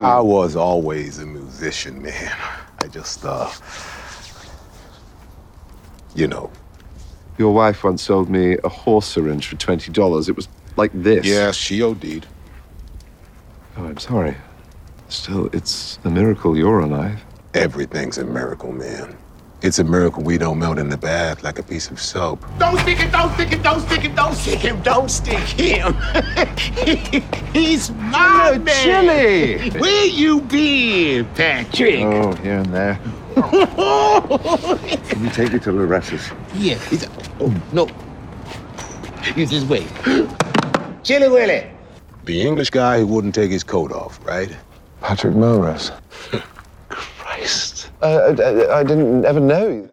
I was always a musician, man. I just, you know. Your wife once sold me a horse syringe for $20. It was like this. Yeah, she OD'd. Oh, I'm sorry. Still, it's a miracle you're alive. Everything's a miracle, man. It's a miracle we don't melt in the bath like a piece of soap. Don't stick him, don't stick him, don't stick him, don't stick him, don't stick him. He's my man. Chili! Where you been, Patrick? Oh, here and there. Can you take me to Loretta's? Yeah, oh, no. You just wait. Chili Willy. The English guy who wouldn't take his coat off, right? Patrick Melrose. Christ. I didn't ever know.